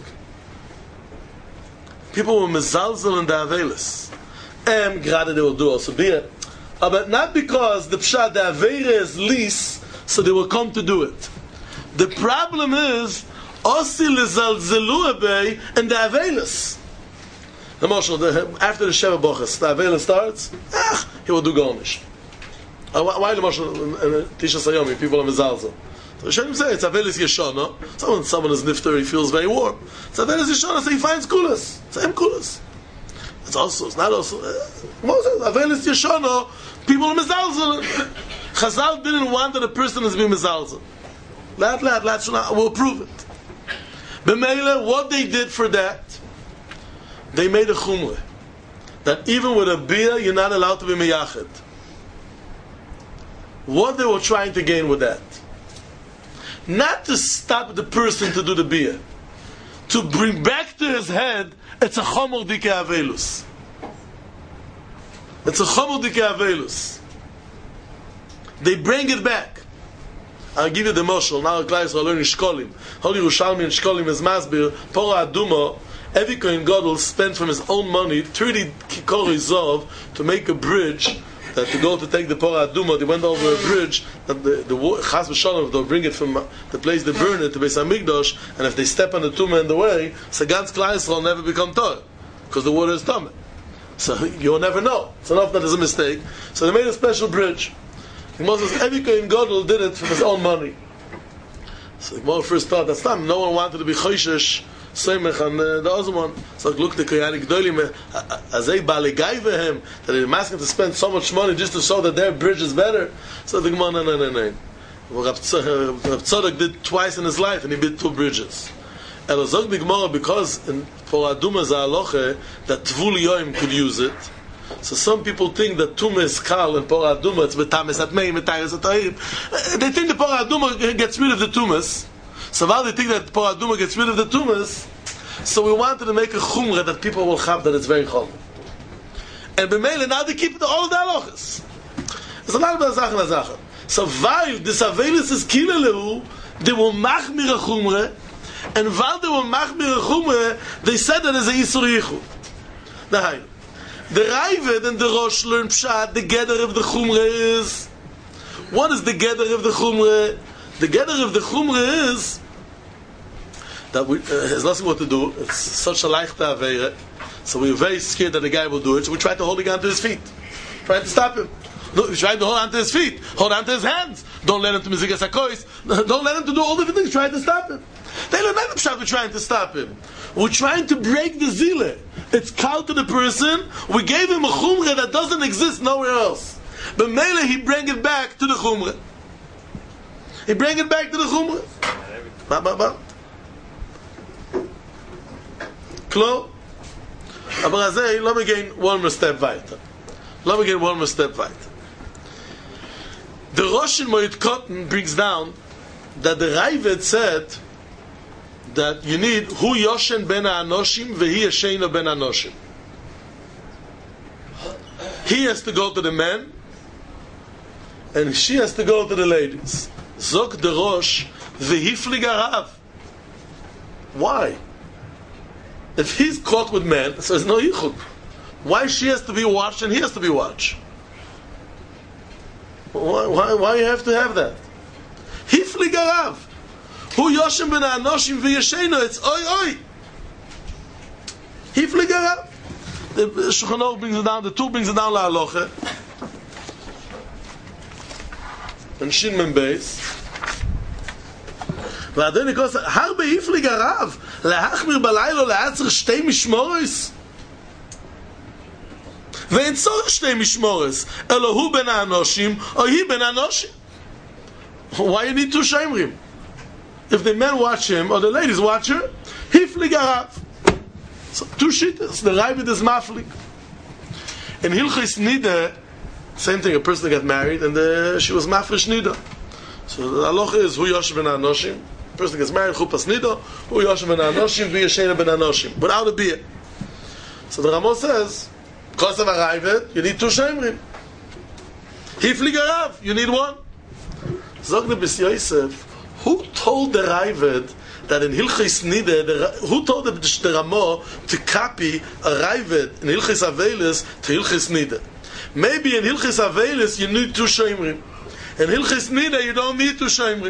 People will mezalzel in the Avelis. And gerade they will do also beer. But not because the pshat, the Aveira is least, so they will come to do it. The problem is Osi lezalzelu ebei and the Avelis. The Marshal, after the Sheva Bochas, the Avela starts, ah, he will do Gornish. Uh, why the Marshal, uh, Tisha Sayomi, people are Mezalzel? So the Shem say, it's Avelis Yeshana. Someone, someone is nifter, he feels very warm. It's Avelis Yeshana, so he finds Kulas. Same Kulas. It's also, it's not also, uh, Moses, Avelis Yeshana, people are Mezalzel. Chazal didn't want that a person is being Mezalzel. Lat, lat, lat, we'll prove it. B'meila, what they did for that, they made a chumre that even with a beer you're not allowed to be meyached. What they were trying to gain with that, not to stop the person to do the beer, to bring back to his head, it's a chomor dike avelus. It's a chomor dike avelus. They bring it back. I'll give you the moshel. Now the guys are learning shkolim. Holy Yerushalmi and shkolim is masbir pora aduma. Every Kohen Gadol spent from his own money thirty kikori zov to make a bridge that to go to take the Pora Aduma. They went over a bridge that the the Chas v'Shalom, they'll bring it from the place they burn it to Beis Hamikdash, and if they step on the tumah in the way, so Gans Klal Yisrael will never become Torah because the water is tumah. So you'll never know. It's enough that there's a mistake. So they made a special bridge. Moses, every Kohen Gadol did it from his own money. So the Gemara first thought that's time. No one wanted to be choishish. Semech and uh, the other one. So look, the Koyanik Gdolim, Azay Baligayvehem, that they're asking to spend so much money just to show that their bridge is better. So the Gemara, no, no, no, no. Rav Tzadok did twice in his life, and he built two bridges. And Azog the Gemara, because in for Aduma Zahaloche, that Tvul Yoim could use it. So some people think that Tumah is Kal and Por Aduma, it's Betamis Atmei, Metayas Atayim. They think the Por Aduma gets rid of the Tumas. So while they think that Por Aduma gets rid of the Tumas, so we wanted to make a Chumra that people will have that it's very Chol. And B'meile, now they keep all of the halachas. There's a lot of Zachen and Zachen. So while this Avelis is Kilelehu, they will machmir a Chumra, and while they will machmir a Chumra, they said that there's a Yisur Yichud. Now, the Ravid and the Rosh learn Pshat, the Geder of the Chumra is, what is the Geder of the Chumra? The Geder of the Chumra is that we, uh, has nothing what to do. It's such a leichte Aveira, so we're very scared that the guy will do it, so we try to hold him onto his feet, trying to stop him. No, you try to hold on to his feet, hold on to his hands. Don't let him to Mizigas HaKois. Don't let him to do all different things. Try to stop him. They don't let him stop. We're trying to stop him. We're trying to break the zile. It's called to the person. We gave him a chumrah that doesn't exist nowhere else. But Mele, he bring it back to the chumrah. He bring it back to the chumrah. Ba ba ba. Klo. Aber azay, let me gain one more step weiter. Let me get one more step weiter. The Rosh in Moed Katan brings down that the Raavad said that you need Hu Yoshen ben Anoshim vehi Yeshena ben Anoshim. He has to go to the men and she has to go to the ladies. Zok the Rosh vehiflig harav. Why? If he's caught with men, so there's no yichud. Why she has to be watched and he has to be watched? Why, why, why you have to have that? Hiflig harav. Hu Yoshem ben Anoshim v'yesheno. It's oi oi. Hiflig harav. The Shulchan Aruch brings it down. The two brings it down la halacha. And Shin Mem Beis. V'adoni kos harbe hiflig harav lahachmir balaylo la'atzir shtei mishmoros. ואין צורך שתי משמורס, אלא הוא בין האנושים, או היא בין האנושים. Why you need two shemrim? If the men watch him, or the ladies watch her, hiflig harav. So, two shittas. The Raavad is maflig. In Hilchis Nida, same thing, a person got married, and the, she was mafresh Nida. So the halacha is, hu yosh ben ha'anoshim. A person gets married, chupas Nida, hu yosh ben ha'anoshim, v'yeshena ben ha'anoshim. Without a beer. So the Ramo says, because of a Raavad, you need two shemrim. Hiflig harav, you need one. Zog the Bis Yosef, who told the Raavad that in Hilchis Nida, the, who told the, the Ramo to copy a Raavad in Hilchis Avelis to Hilchis Nida? Maybe in Hilchis Avelis you need two shemrim. In Hilchis Nida you don't need two shemrim.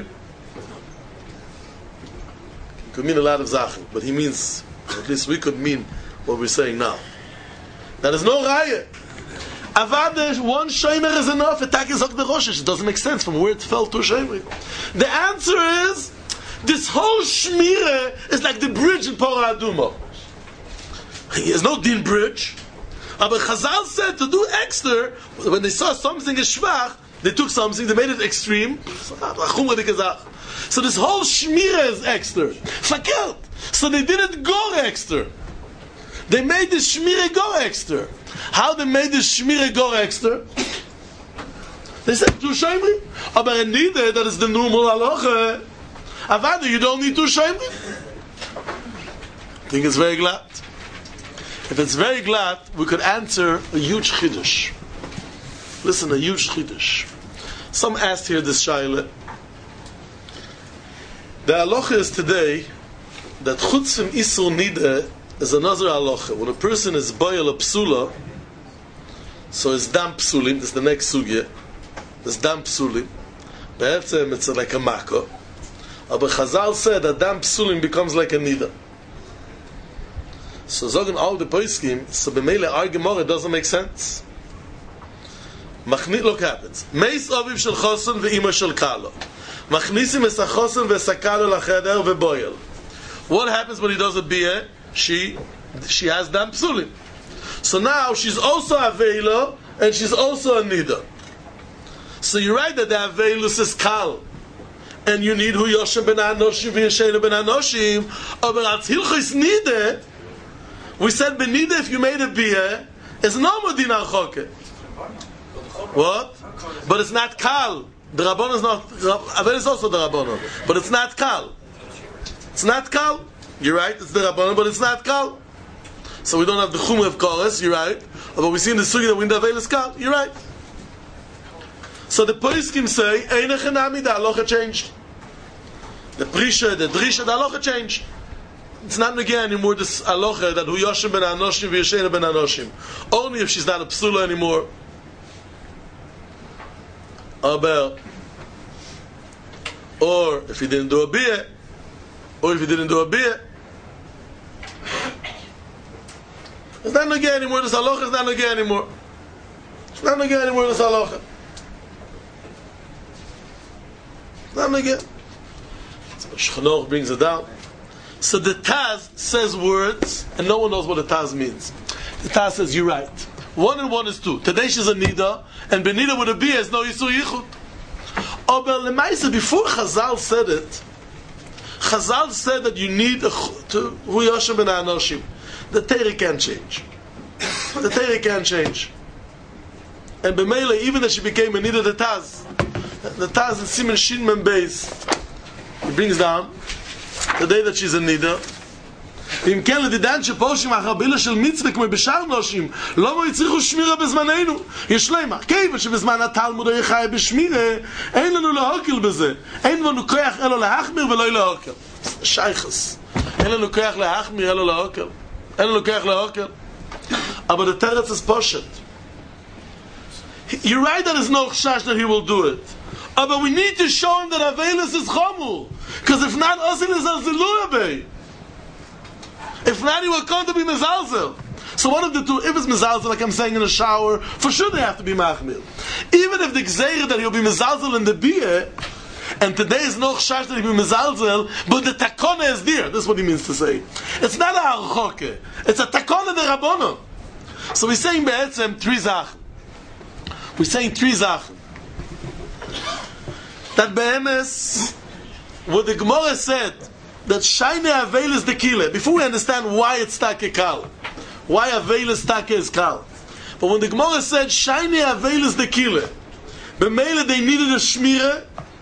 It could mean a lot of Zachen, but he means, at least we could mean what we're saying now. There is no raya. Avada, one shomer is enough. Attack is the Rosh. It doesn't make sense from where it fell to shomer. The answer is, this whole shmira is like the bridge in Pora Aduma. There's no din bridge. But Chazal said to do extra, when they saw something is shvach, they took something, they made it extreme. So this whole shmira is extra. Fakelt. So they didn't go extra. They made the shmira go extra. How they made the shmira go extra? They said two shemrim. Aber in Nida, that is the normal halacha. Avada, you don't need two shemrim. I think it's very glad. If it's very glad, we could answer a huge chiddush. Listen, a huge chiddush. Some asked here this shaila. The halacha is today that chutzim isur nida is another halacha. When a person is boyel a psula, so it's dam psulim, this is the next sugya, it's dam psulim. Be'etzem it's like a mako. But Chazal said that dam psulim becomes like a nida. So zogen all the poskim, so b'meile our Gemara doesn't make sense. Machnit, look happens. Meis aviv shel choson ve'ima shel kalo. Machnisim es ha-choson ve'es ha-kalo lacheder ve'boyel. What happens when he does a biyah? She she has dam psulim. So now she's also a veila and she's also a nida. So you write that the aveilus is kal, and you need hu yoshem ben anoshim v'yeshena ben anoshim. But at hilchis nida, we said ben nida if you made a biyah, it's no modina choket. What? But it's not kal. The Rabbon is not. Avel is also the Rabbon, but it's not kal. It's not kal. You're right, it's the Rabbanon, but it's not Kal. So we don't have the Chumra of Koros, you're right. But we see in the Sugi that we in the Aveil is Kal, you're right. So the Poskim say, Eine Chanami, the halacha changed. The Prisha, the Drisha, the halacha changed. It's not again anymore this halacha that Hu Yoshem ben Anoshim v'Yeshena ben Anoshim. Only if she's not a Psula anymore. Aber, or if he didn't do a Biyah, or if he didn't do a Biyah. It's not again anymore. This halacha is not again anymore. It's not again anymore in the halacha. It's not again. So Shulchan brings it down. So the Taz says words, and no one knows what the Taz means. The Taz says, you're right. One and one is two. Tadeish is a nida, and benida with a bia is no yisur yichud. Oh, but lemaisa, before Chazal said it, Chazal said that you need a to hu yoshem ben ha'anoshim. The Torah can't change. The Torah can't change. And b'meila, even that she became a nida, the Taz, the Taz in Siman Shin Mem Beis, he brings down the day that she's a nida. אם כן לדידן שפורשים החבילה של מצווה כמו בשאר נושים לא הצריכו שמירה בזמננו יש להם כיוון שבזמן התלמוד היה חי בשמירה אין לנו להוקל בזה אין לנו כוח אלא להחמיר ולא להוקל שייכס אין לנו כוח להחמיר אלא להוקל אין לנו כוח להוקל אבל התרץ is פושט you're right that there's no chash that he will do it but we need to show him that Avelis is chomul because if not Osil is al Zilurabay. If not, he will come to be mezalzel. So one of the two, if it's mezalzel, like I'm saying in the shower, for sure they have to be machmir. Even if the gzeira that he'll be mezalzel in the biyah, and today is no chash that he'll be mezalzel, but the takona is there. This is what he means to say. It's not a harchoke. It's a takona de rabbonon. So we're saying be'etzem three zach. We're saying three zach. That be'emes, what the Gemara said, that Shaine Aveil is the killer. Before we understand why it's Take Kal, why Aveil is Take is Kal. But when the Gemara said Shaine Aveil is the killer, B'meila they needed a Shmira,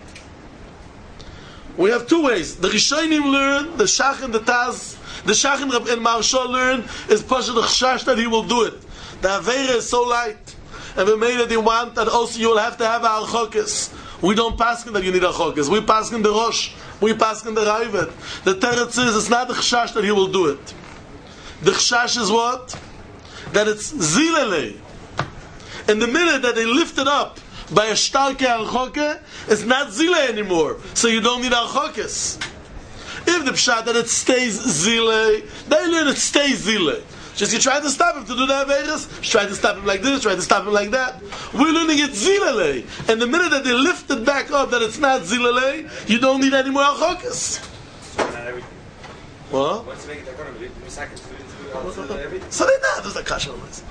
we have two ways. The Rishonim learn, the Shach and the Taz, the Shach and Maharsha learn, is Pasha the Chash that he will do it. The Aveira is so light, and B'meila they want that also you will have to have a Archokis. We don't pass in that you need a Archokis. We pass in the Rosh. We pass in the Raivet. The Teretz is, it's not the Chashash that he will do it. The Chashash is what? That it's Zilele. In the minute that they lift it up by a Shtarke Archoke, it's not Zile anymore. So you don't need Archokes. If the Pshat that it stays Zile, they learn it stays Zile. Just you try to stop him to do the Averis, try to stop him like this, try to stop him like that. We're learning it Zilele. And the minute that they lift it back up that it's not Zilele, you don't need any more Achokas. What? What's the make it so they not, there's a kasha on this.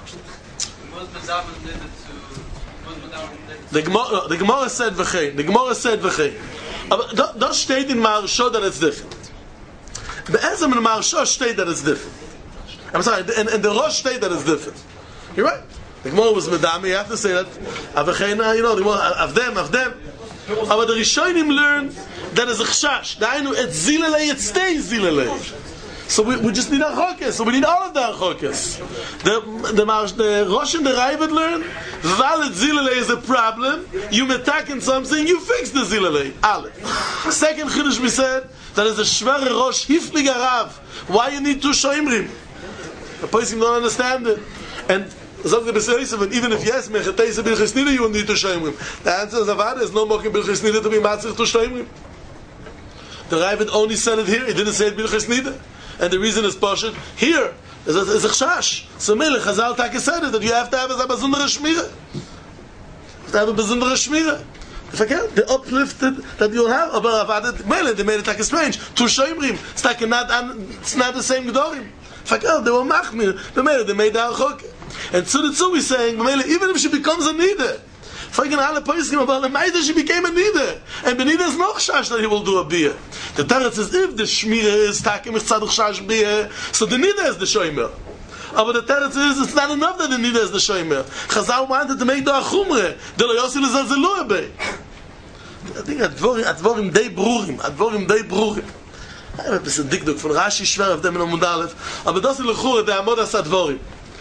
The Gemara, the Gemara said v'chein. The Gemara said v'chein. But don't state in Maharsha that it's different. Be'ezem in Maharsha state that it's different. I'm sorry, and, and the Rosh state that is different. You're right. The Gemara was Medami, you have to say that. Avechena, you know, the Gemara, of them, of them. But the Rishonim learn that is a chashash. The Ainu, it's zilele, it stays zilele. So we, we just need a chokes. So we need all of the chokes. The, the, the Rosh and the Raivet learn, valid zilele is a problem, you metaken something, you fix the zilele. Ale. Second Chiddush we said, that is a shvere Rosh, hiflig arav. Why you need two shoimrim? The person don't understand it. And even if yes, you will need to show him. The answer is there's no more Bilchis Nida to be matzich to show him. The Raivet only said it here, he didn't say it Bilchis Nida. And the reason is Pashut, here is a, is a chash. So Melech Chazal Taka said it, that you have to have a Bazundra Shmira. You have to have a Bazundra Shmira. If I can, the uplifted that you'll have, but Melech, they made it Taka strange. To show him, it's not, it's not the same Gedorim. Fakir, they were machmir. B'meila, they made the Archok. And so the Tzur is saying, B'meila, even if she becomes a Nida, Fakir, alle Poskim about the Maida, she became a Nida. And B'nida is no chash that he will do a Biyah. The Teretz says, if the Shmira is takim, it's tzaduk chash Biyah, so the Nida is the Shoimer. But the Teretz is, it's not enough that the Nida is the Shoimer. Chazal wanted to make the Achumre. The Lo Yosil is al Zelurabay. I think Advorim Dei Brurim. Advorim Dei Brurim. I have a piece of dikduk from Rashi Shver of them in Amud Aleph. But that's the Lechur, the Amodas Advorim.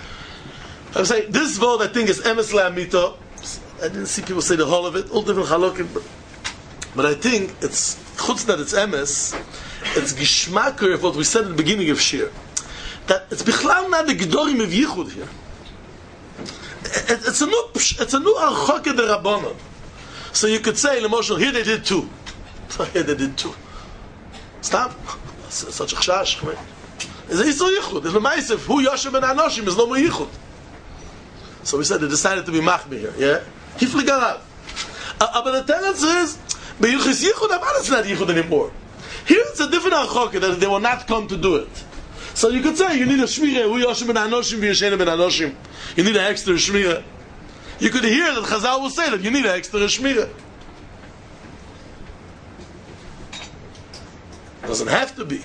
I would say, this word I think is Emes Le'amito. I didn't see people say the whole of it, all different halakim. But, but I think it's, chutz that it's Emes, it's Gishmaker of what we said at the beginning of Shir. That it's Bichlal not the Gedorim of Yichud here. It, it's a new, it's a new Archoke de Rabbanon. So you could say, L'moshel, here they did two. Here they did two. Stop. Such a chash. Is it so yichud? Is the ma'asef who Yosef ben Anoshim is no more yichud. So we said they decided to be machmir here, yeah? Hifli garav. Uh, but the teretz is, but Yichus Yichud Abad is not Yichud anymore. Here it's a different achok that they will not come to do it. So you could say you need a shmira, hu yoshim ben anoshim v'yeshena ben anoshim. You need an extra shmira. You could hear that Chazal will say that you need an extra shmira. Doesn't have to be,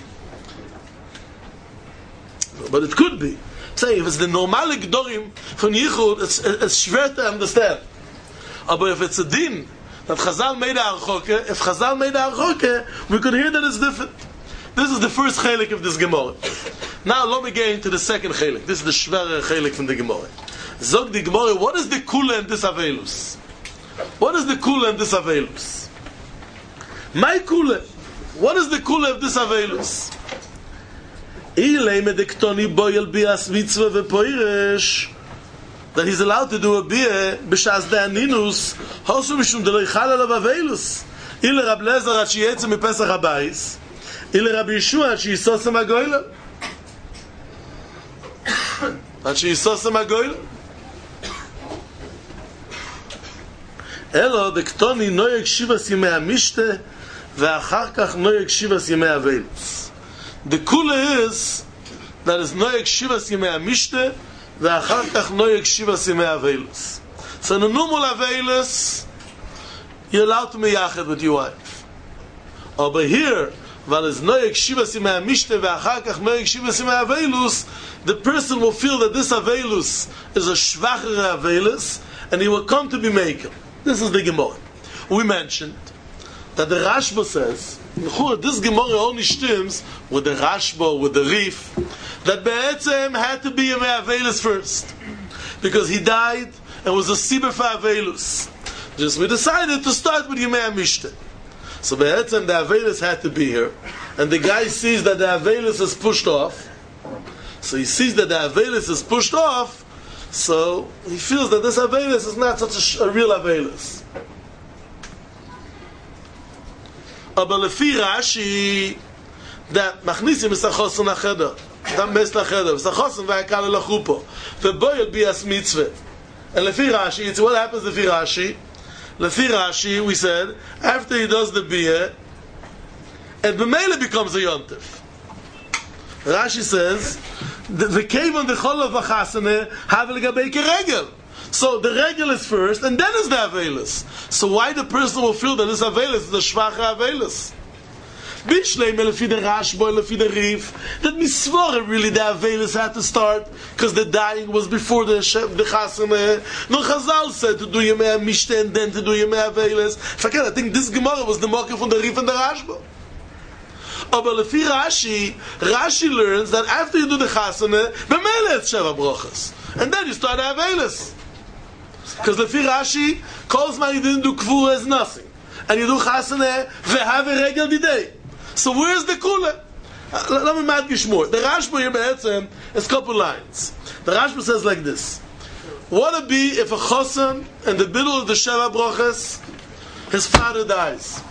but it could be. Say if it's the normale gdorim from Yichud, it's, it's schwer to understand. But if it's a din that Chazal made a archoke, if Chazal made a archoke, we could hear that it's different. This is the first chelik of this Gemara. Now let me get into the second chelik. This is the schwere chelik from the Gemara. Zog the Gemara, what is the kula and this avelus? What is the kula and this avelus? My kula. What is the kula of this avelus? Ilay medektoni boyel bias mitzvah vepoirish. That he's allowed to do a beer b'shas de'aninus hosu mishum deloi chal alav avelus. Ile Rab Lezer at sheyetze mipesach habayis. Ile Rabbi Yeshua at sheyisosem hagoyla. At sheyisosem hagoyla. Elo dektoni noyeg shivas yimei hamishte ve'achar kach noyeg shivas yimei avelus. The kula is that is noyeg shivas yimei hamishte ואחר כך נויג שבע ימי אבילוס. So in the normal avelus, you're allowed to be yachid with your wife. Over here, while it's noyeg shiva yimei hamishte ואחר כך noyeg shiva yimei avelus, the person will feel that this avelus is a shvachere avelus, and he will come to be maker. This is the Gemara. We mentioned that the Rashba says, this Gemara only stems with the Rashba, with the Rif, that Be'etzem had to be a Me'avelus first, because he died and was a Sibir for Avelus. Just we decided to start with Yemei HaMishte. So Be'etzem, the Avelus had to be here, and the guy sees that the Avelus is pushed off. So he sees that the Avelus is pushed off, so he feels that this Avelus is not such a, a real Avelus. Aber lefi Rashi, that machnisim is a chosun acheder. Tam best acheder. It's a chosun v'ayakal lechupo. V'boyel bias mitzvah. And lefi Rashi, it's what happens lefi Rashi. Lefi Rashi, we said, after he does the biyah, and b'meile becomes a yontif. Rashi says, the cave on the chol of v'chasane have legabei keregel. So the regel is first, and then is the avelus. So why the person will feel that this avelus is the shvache avelus? Bishleim lefi the Rashba, lefi the Rif, that misvore really the avelus had to start because the dying was before the the chasana. No, Chazal said to do Yemei HaMishte and then to do Yemei avelus. Forget, I think this Gemara was the marker from the Rif and the Rashba. But lefi Rashi, Rashi learns that after you do the chasana, b'meile it's sheva brochas, and then you start the avelus. Because lefi Rashi, calls man you didn't do kvura as nothing, and you do chasana ve'have regel didei. So where's the kula? Uh, let me madgish more. The Rashba here be'etzem is a couple lines. The Rashba says like this: what would be if a chosan in the middle of the sheva brochas, his father dies?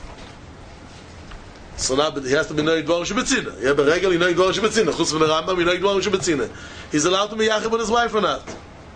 So now he has to be noig dvarim shebetzina. Yeah, beregel he noig dvarim shebetzina. Chutz from the Rambam he noig dvarim shebetzina. He's allowed to be yachid with his wife or not?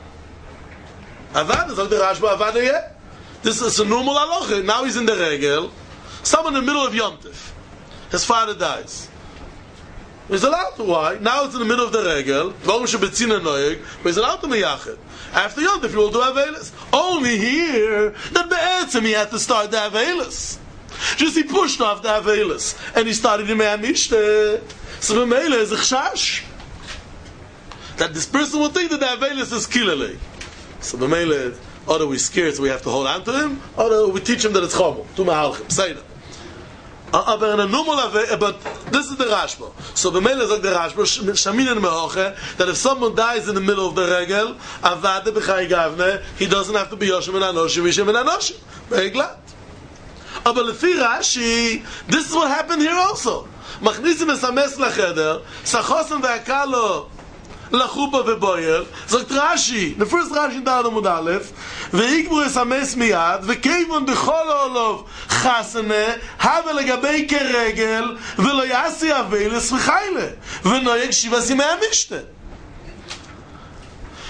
Avad, like the Rashba, Avad, yeah. This is a normal halacha. Now he's in the regel. Someone in the middle of Yom Tov, his father dies. He's allowed to. Why? Now it's in the middle of the regel. Dvarim shebetzina noig, but he's allowed to be yachid. After Yom Tov, he will do avelus. Only here that be'etzem he had to start the avelus. Just he pushed off the avelus and he started the Yemei HaMishte. So the Meile is a chashash that this person will think that the avelus is kilele. So the Meile, either we scared so we have to hold on to him, or we teach him that it's chomel. Tu ma'alchim. Say that. Uh, but in a normal avelus, but this is the Rashba. So the Meile is like the Rashba, shamin and mehoche, that if someone dies in the middle of the regel, avade b'chai gavne, he doesn't have to be Yoshim and Anoshim, Yishim and Anoshim. Very glad. But lefi Rashi, this is what happened here also. Machnisim es hames lacheder, sachosan ve'akalo lachupa ve'boyer. Sagt Rashi, the first Rashi in Da'ad Amud Aleph, ve'ikbur es hames miyad, ve'keivon b'chol olov chasane, have legabei keregel, ve'lo yasi avelus v'chayle, ve'noyeg shivas yimei hamishte. The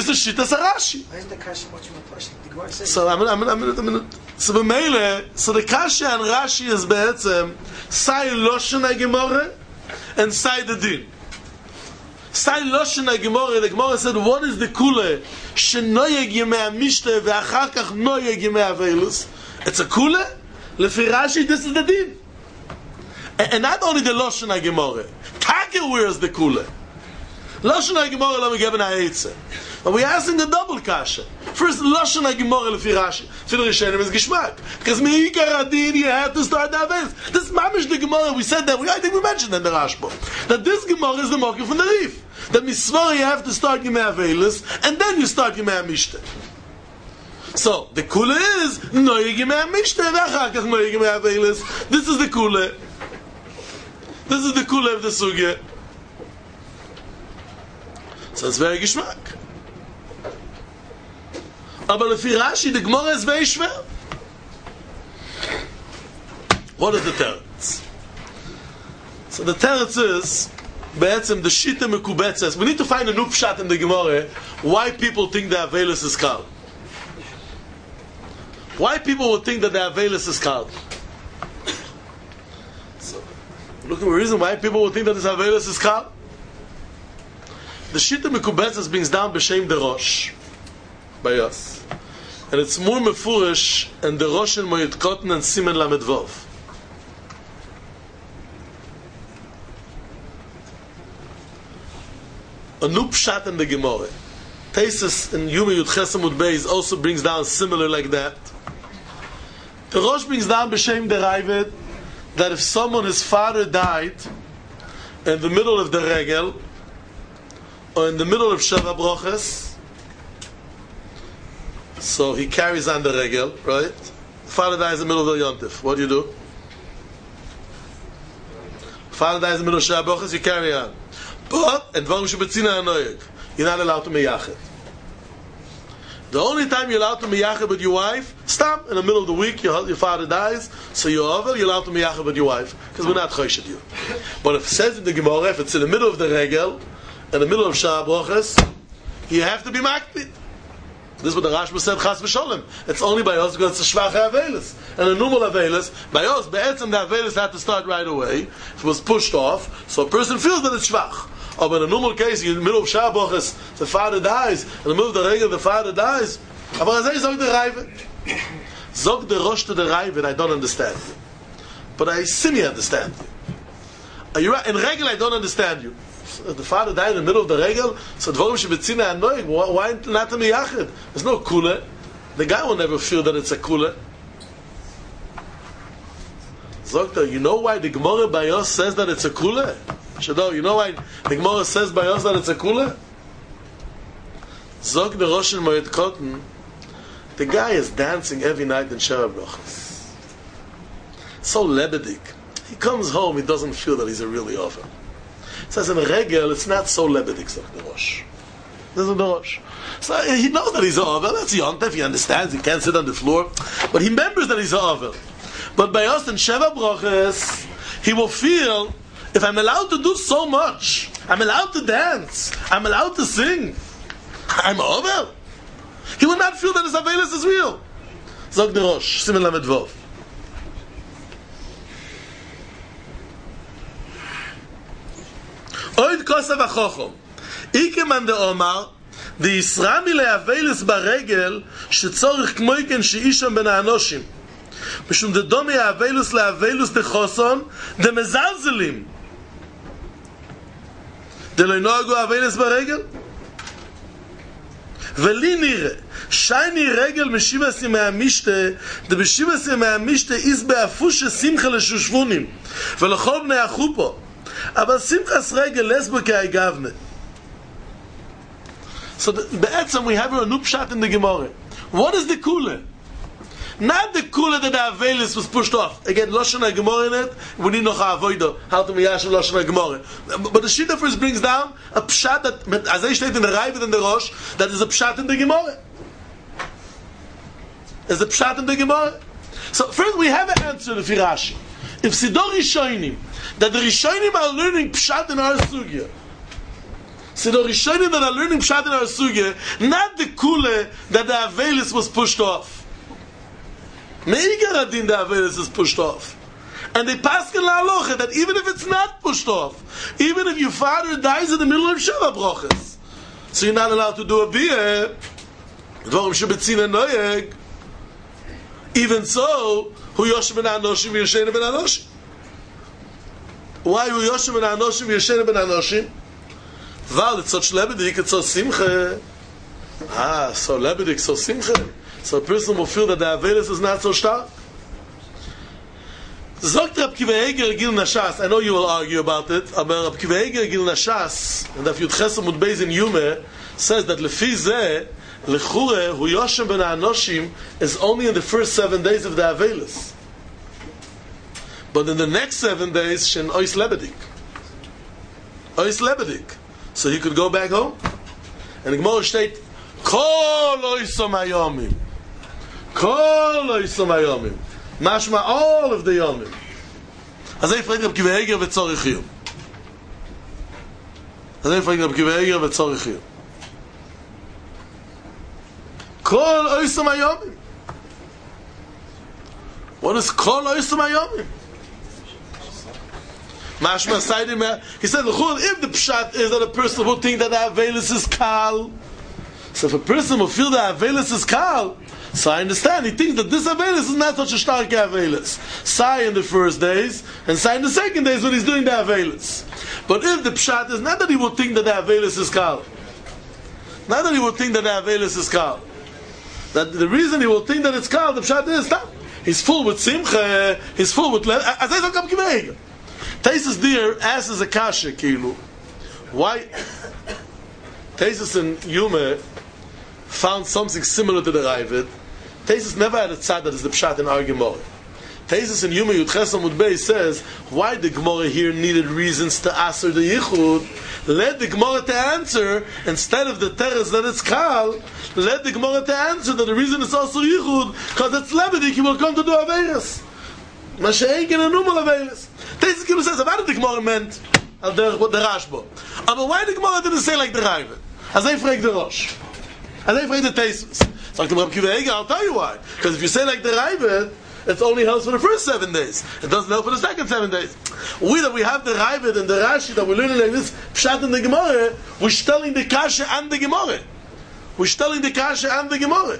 This is Shittas Rashi. Why is the kasha much more pushing? The Gemara says. So I'm gonna, I'm gonna, I'm gonna, I'm gonna. So b'meile, so the kasha and Rashi is be'etzem sai loshen ha-Gemara and sai the din. Sai loshen ha-Gemara, the Gemara said, what is the kule? Shenoyeg yemei ha-mishteh ve'achar kach noyeg yemei ha-veilus. It's a kule? Lefi Rashi, this is the din. And, and not only the loshen ha-Gemara. Take where is the kule? Loshen ha-Gemara lo megeben ha-eitzeh. But we're asking the double kasha. First, Lashon HaGemara lefi Rashi. For the Rishonim is Gishmak. Because Me'ikar Adin, you have to start the Avelis. This is Mamish the Gemara. We said that. We, I think we mentioned in the Rashba. That this Gemara is the Mokim from the Rif. That Misvara you have to start Yemei Avelis, and then you start Yemei HaMishteh. So, the Kula is Noyeg Yemei HaMishteh, V'achar Kach Noyeg Yemei Avelis. This is the Kula. This is the Kula of the Sugya. So it's very Gishmak. Aber lefi Rashi, the Gemara is very schwer. What is the teretz? So the teretz is, be'etzem, the shita mekubetzes. We need to find a new pshat in the Gemara, why people think the Avelis is kal. Why people would think that the Avelis is kal. So, look at the reason why people would think that this Avelis is kal. The shita mekubetzes brings down b'shem the Rosh. By us. And it's more mefurish and the Rosh and Moed Katan and Simen Lamed Vov. A new pshat in the Gemara. Tesis in Yuma Yud Chesamud Beis also brings down similar like that. The Rosh brings down b'shem the Ravid that if someone, his father died in the middle of the Regel or in the middle of Sheva Broches, so he carries on the regel, right? Father dies in the middle of the Yontif. What do you do? Father dies in the middle of Sheva Broches, you carry on. But, and Dvarim shebetzina hanoyeg, you're not allowed to meyached. The only time you're allowed to meyached with your wife, stop, in the middle of the week, your, your father dies, so you're over, you're allowed to meyached with your wife, because we're not choshid you. But if it says in the Gemara, if it's in the middle of the regel, in the middle of Sheva Broches, you have to be makpid. This is what the Rashba said, Chas v'sholem. It's only by us because it's a shvach avelis. And a normal avelis, by us, be'etzem the avelis had to start right away. It was pushed off, so a person feels that it's shvach. Or in a normal case, in the middle of Sheva Broches, the father dies, in the middle of the regel, the father dies. Aber azay zog the Ravid. Zog the Rosh to the Ravid, I don't understand you. But I semi understand you. Are you right? In regel, I don't understand you. The father died in the middle of the regel, so Dvarim shebetzina hanoyeg, why not to meyached? There's no kula. The guy will never feel that it's a kula. Zokta, you know why the Gemara by us says that it's a kula? Shado, you know why the Gemara says by us that it's a kula? Zok the Rosh and Moed Katan, the guy is dancing every night in Sheva Broches. So lebedik. He comes home, he doesn't feel that he's a really over. Says in a regel, it's not so lebedik, so the Rosh. This is the Rosh. So he knows that he's a over. That's Yontef. He understands. He can't sit on the floor, but he remembers that he's a over. But by us in Sheva Broches, he will feel, if I'm allowed to do so much, I'm allowed to dance, I'm allowed to sing, I'm a over. He will not feel that his avelis is real. Zog the Rosh, Simen Lamed Vov. Oid kosav achochom. Ike man de Omar, de Yisra mile avelis baregel, shetzorich kmoiken sheisham ben ha'anoshim. Mishum de domi avelis leavelus de choson, de mezalzelim. De lo noagu avelis baregel? Veli nire, shayni regel meshivas yemei ha'mishte, de beshivas yemei ha'mishte is be'afushe simcha leshushvunim, velechol bnei achupo. Aber simchas regel lesbo kei gavne. So be'etzem we have a new pshat in the Gemara. What is the kula? Not the kula that the avelis was pushed off. Again, Lashon HaGemara in it, we need noch ha'avoida, how to miyashav Lashon HaGemara. But the Shita first brings down a pshat that, as I stated in the Ravid and the Rosh, that is a pshat in the Gemara. Is a pshat in the Gemara. So first we have an answer to Rashi. If Sidor Rishonim, that the Rishonim are learning pshat in our sugya, So the Rishonim that are learning Pshat in our Sugya, not the Kule that the Avelis was pushed off. Meiger Adin the Avelis is pushed off. And they pass in La Halacha that even if it's not pushed off, even if your father dies in the middle of Sheva Brochas, so you're not allowed to do a Biyah, Dvorim Shebetzina Noyeg, even so, Hu Yoshem Ben Anoshim Yeshena Ben Anoshim. Why Hu Yoshem Ben Anoshim Yeshena Ben Anoshim? Val, it's such lebedik, it's so simcha. Ah, so lebedik, so simcha. So a person will feel that the Avelis is not so stark. Zogt Rab Kiva Eger Gil Nashas. I know you will argue about it, but Rab Kiva Eger Gil Nashas, and if Yud Chesed Mud Beis in Yume, says that Lefi Zeh, Lechure, Hu Yoshem Ben Anoshim, is only in the first seven days of the Avelis. But in the next seven days, Shen Ois Lebedik. Ois Lebedik. So he could go back home. And the Gemara state, Kol Oisom Hayomim. Kol Oisom Hayomim. Mashma, all of the Yomim. As I fragt Rab Kiva Eger v'tzorich Yom. As I fragt Rab Kiva Eger v'tzorich Yom. Kol Oisom Hayomim. What is Kol Oisom Hayomim? Mashma Saidim, he said, if the pshat is that a person will think that the Avelis is kal, so if a person will feel that Avelis is kal, so I understand, he thinks that this Avelis is not such a stark Avelis. Sai in the first days, and Sai in the second days when he's doing the Avelis. But if the pshat is not that he will think that the Avelis is kal, not that he will think that the Avelis is kal, that the reason he will think that it's kal, the pshat is that he's full with simcha, he's full with, as I said, Rab Kiva Eger. Taisus there asks a kasha, kilu. Why? Taisus in Yume found something similar to the Ravid. Taisus never had a tzad that is the pshat in our Gemara. Taisus in Yume Yud Ches Amud Beis says, why the Gemara here needed reasons to answer the Yichud? Let the Gemara to answer, instead of the teres that it's kal, let the Gemara to answer that the reason it's also Yichud, because it's lebedik, he will come to do Averis. Mashiach in a normal Averis. Taisus Kilu says, about the Gemara meant al der the Rashba. But why the Gemara didn't say like the Ravid? As I frag the Rosh. As I frag the Taisus. So Rab Kiva Eger, I'll tell you why. Because if you say like the Ravid, it only helps for the first seven days. It doesn't help for the second seven days. We that we have the Ravid and the Rashi that we're learning like this, Pshat in the Gemara, we're telling the Kasha and the Gemara. We're telling the Kasha and the Gemara.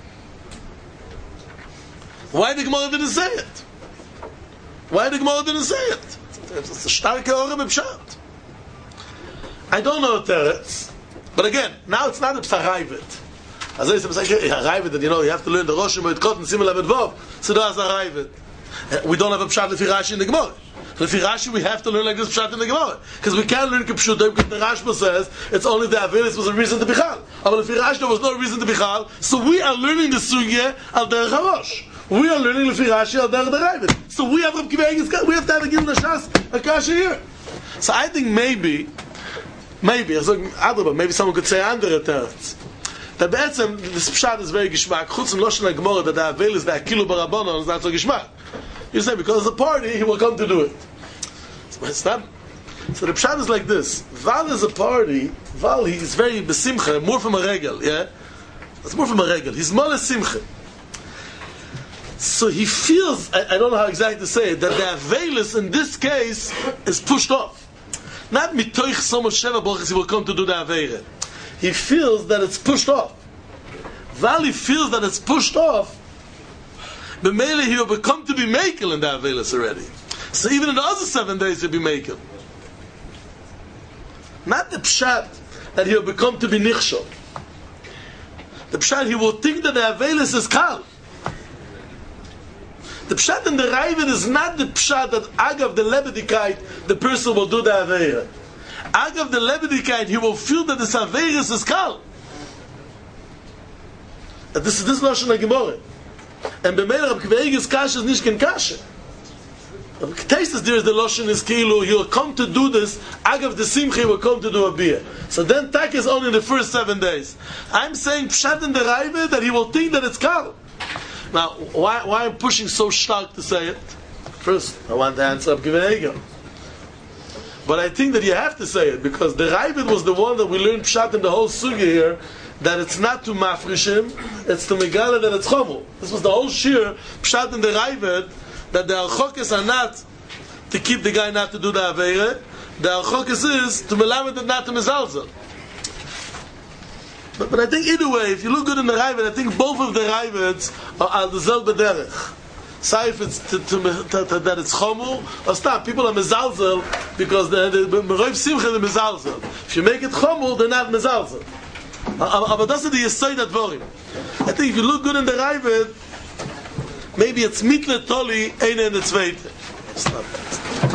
Why the Gemara didn't say it? Why the Gemara didn't say it? It's a starke Ore b'Pshat. I don't know the teretz, but again, now it's not a Psarayvet. As I said, a Rayvet, and you know, you have to learn the Rosh Moed Kot and Simel Avet Vov. So that's a Rayvet. We don't have a Pshat Lefi Rashi in the Gemara. Lefi Rashi, we have to learn like this Pshat in the Gemara, because we can't learn Kipshutim, because the Rashba says it's only the Avelis was a reason to Bichal. But Lefi Rashi, there was no reason to Bichal, so we are learning the Sugya al Derech HaRosh. We are learning Lefi Rashi al Derech Ravid. So we have Rab Kiva Eger, we have to have a Gil Nashas a Kasha here. So I think maybe, maybe, so maybe someone could say andere teretz. That be'etzem, this pshat is very gishmak. Chutz and Loshen HaGemara, that the Avel is the Akilu Barabonon, is not so gishmak. You say, because it's a party, he will come to do it. So it's not. So the pshat is like this. Val is a party, Val, he is very besimcha, more from a regel, yeah? It's more from a regel. He's more a simcha. So he feels, I, I don't know how exactly to say it, that the Avelis in this case is pushed off. Not mitoich so much Sheva Brochas he will come to do the Aveira. He feels that it's pushed off. Vali feels that it's pushed off. But mainly he will become to be makel in the Avelis already. So even in the other seven days he'll be makel. Not the pshat that he will become to be nichshol. The pshat he will think that the Avelis is kal. The pshat in the Ravid is not the pshat that agav the lebedikite the person will do the Aveira. Agav the lebedikite he will feel that this Averis is kal. And this is this Lashon HaGemara. And b'meila Rab Kiva Eger's kasha is nishken kasha. The taste is there is the Lashon is kilu, he will come to do this, agav the simcha he will come to do a beer. So then tak is only in the first seven days. I'm saying pshat in the Ravid that he will think that it's kal. Now, why why I'm pushing so stark to say it? First, I want to answer Rab Kiva Eger. But I think that you have to say it, because the Ravid was the one that we learned Pshat in the whole Sugi here, that it's not to Mafrishim, it's to Megala that it's Chomul. This was the whole Shir, Pshat in the Ravid, that the Al-Chokes are not to keep the guy not to do the Aveire, the Al-Chokes is to Melamed it not to Mezalzel. But, but I think either way, if you look good in the Ravid, I think both of the Ravids are Al Zelbe Derech. Say if it's to, to, to, to, that it's Chomul, or stop, people are Mezalzel because the Meroiv Simcha the Mezalzel. If you make it Chomul, they're not Mezalzel. But that's the Yesod Advarim. I think if you look good in the Ravid, maybe it's Mitle Toli, Eine in the Zweite. Stop.